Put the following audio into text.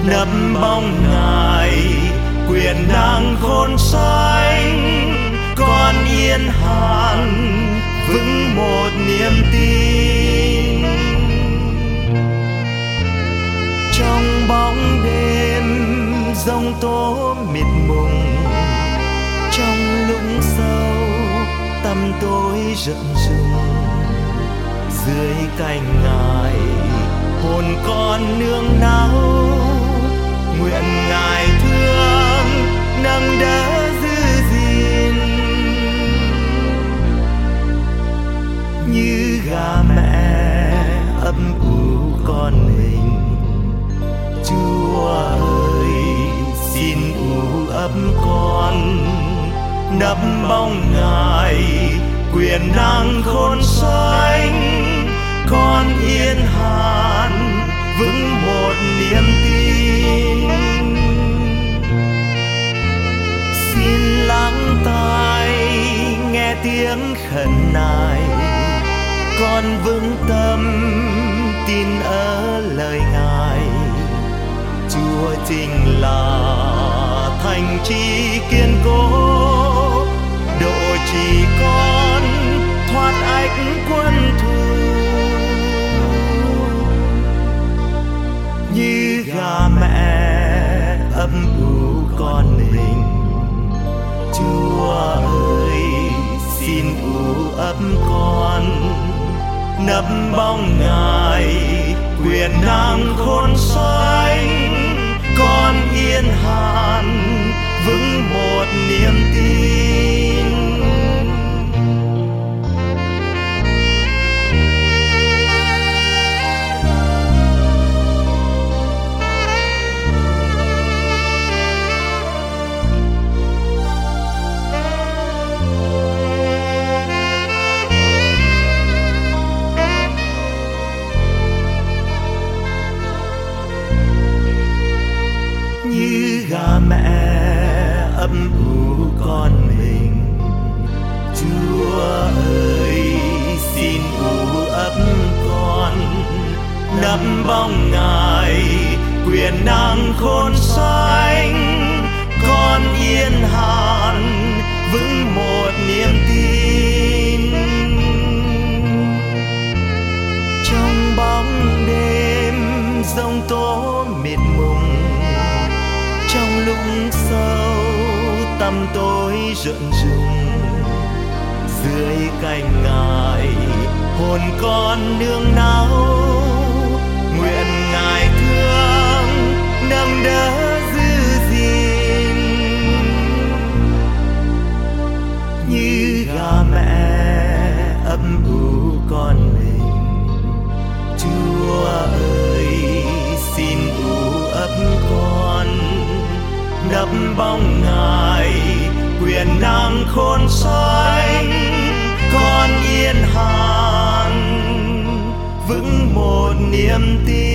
nấp bóng Ngài quyền năng khôn sánh. Con yên hàn vững một niềm tin. Trong bóng đêm giông tố mịt mùng, trong lúc sâu tăm tối rợn rừng, dưới cánh Ngài hồn con nương náu. Nguyện Ngài thương nâng đỡ giữ gìn, như gà mẹ ấp ủ con mình. Chúa ơi xin ủ ấp con, nấp bóng Ngài quyền năng khôn sánh. Con yên hàn vững một niềm tin. Xin lắng tai nghe tiếng khẩn nài, con vững tâm tin ở lời Ngài. Chúa chính là thành trì kiên cố, độ chỉ con thoát ách quân thù. Như gà mẹ ấp ủ con mình, Chúa ơi xin ủ ấp con, nấp bóng Ngài quyền năng khôn sánh. Con yên hàn vững một niềm tin. Như gà mẹ ấp ủ con mình, Chúa ơi xin ủ ấp con, nấp bóng Ngài quyền năng khôn sánh. Con yên hàn vững một niềm tin. Trong bóng đêm giông tố mịt mùng, trong lúc sâu tăm tối rợn rừng, dưới cánh Ngài hồn con nương náu. Nguyện Ngài thương nâng đỡ giữ gìn, như gà mẹ ấp ủ con mình. Chúa ơi xin ủ ấp con, nấp bóng Ngài quyền năng khôn sánh. Con yên hàn vững một niềm tin.